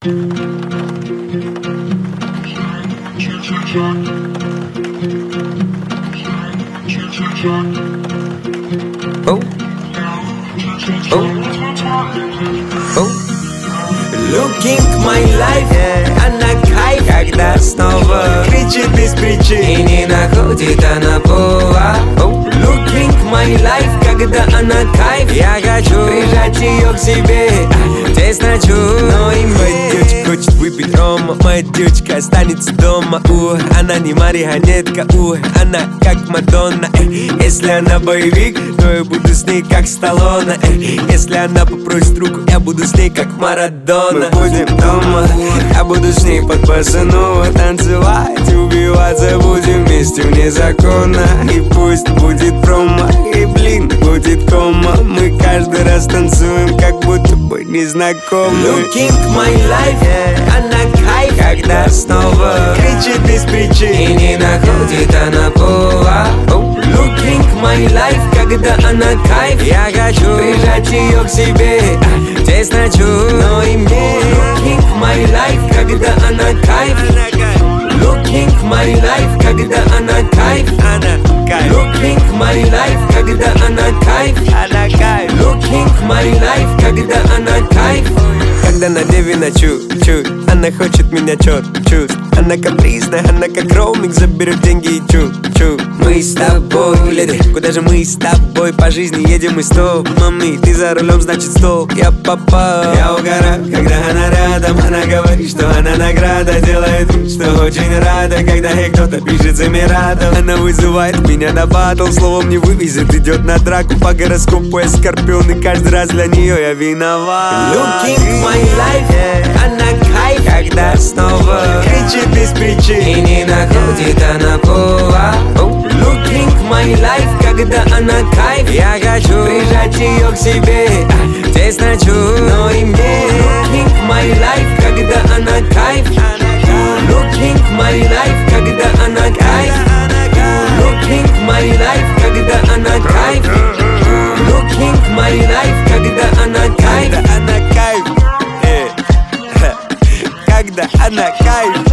Looking my life, она кайф, когда снова кричит без причин и не находит она повод. Looking my life, когда она кайф, я хочу прижать ее к себе, тесно чую, но и моя девочка хочет выпить рома, моя девочка останется дома. Она не марионетка, она как Мадонна. Если она боевик, то я буду с ней как Сталлоне. Если она попросит руку, я буду с ней как Марадона. Мы будем дома, я буду с ней под босанова танцевать, убиваться будем вместе вне закона. И пусть будет промо, и блин, будет кома. Мы каждый раз танцуем, как будто бы незнакомы. Looking my life, она кайф, когда снова кричит без причин и не находит она повод. Looking my life, когда она кайф, я хочу прижать ее к себе, тесно чую, но и мне. Looking my life, когда она кайф, looking my life, когда она кайф, looking my life, когда она кайф, looking my life, когда она кайф. Когда на деве на чуть-чуть, она хочет меня чуть-чуть. Она капризная, она как роуминг, заберет деньги и чуть-чуть. Мы с тобой, леди, куда же мы с тобой по жизни едем мы стоп. Мами, ты за рулем, значит стоп. Я попал, я угораю, когда она рядом. Она говорит, что она награда, делает вид, что очень рада, когда ей кто-то пишет за мирадом. Она вызывает меня на батл, словом не вывезет, идет на драку по гороскопу. Я скорпион, и каждый раз для нее я виноват. Looking my life, она кайф, когда снова кричит без причин и не находит она повод. Looking my life, когда она кайф, я хочу прижать ее к себе, тесно чую, но и мне. Looking my life, когда она кайф, looking my life, когда она кайф, looking my life, когда она кайф, looking my life, когда она кайф, когда она кайф.